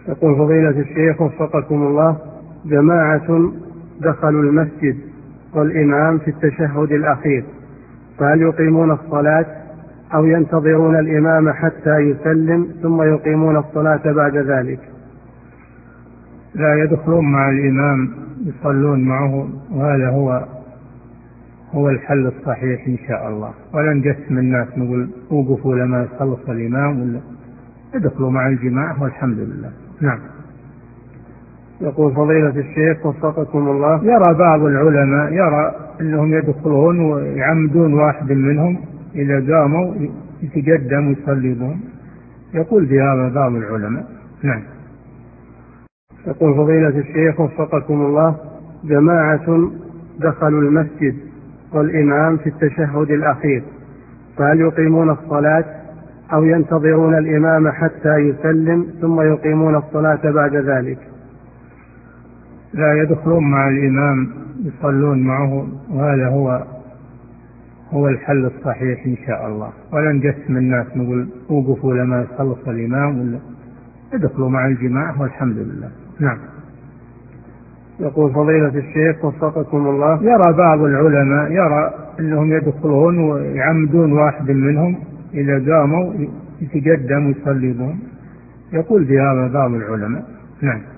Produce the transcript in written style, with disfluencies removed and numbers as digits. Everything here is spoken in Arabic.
يقول فضيلة الشيخ وفقكم الله: جماعة دخلوا المسجد والإمام في التشهد الأخير، فهل يقيمون الصلاة أو ينتظرون الإمام حتى يسلم ثم يقيمون الصلاة بعد ذلك؟ لا، يدخلون مع الإمام يصلون معه، وهذا هو الحل الصحيح إن شاء الله. ولا نقسم الناس نقول وقفوا لما يخلص الإمام، ولا يدخلوا مع الجماعة والحمد لله. نعم. يقول فضيلة الشيخ وفقكم الله: يرى بعض العلماء أنهم يدخلون ويعمدون واحد منهم إذا قاموا يتقدم ويصلي بهم، يقول بهذا بعض العلماء. نعم. يقول فضيلة الشيخ وفقكم الله: جماعة دخلوا المسجد والإمام في التشهد الأخير، فهل يقيمون الصلاة أو ينتظرون الإمام حتى يسلم ثم يقيمون الصلاة بعد ذلك؟ لا، يدخلون مع الإمام يصلون معه، وهذا هو الحل الصحيح إن شاء الله. ولا نقسم الناس نقول وقفوا لما يخلص الإمام، ولا يدخلوا مع الجماعة والحمد لله. نعم. يقول فضيلة الشيخ وفقكم الله: يرى بعض العلماء أنهم يدخلون ويعمدون واحد منهم إذا قاموا يتقدم ويصلي بهم، يقول بهذا بعض العلماء. نعم.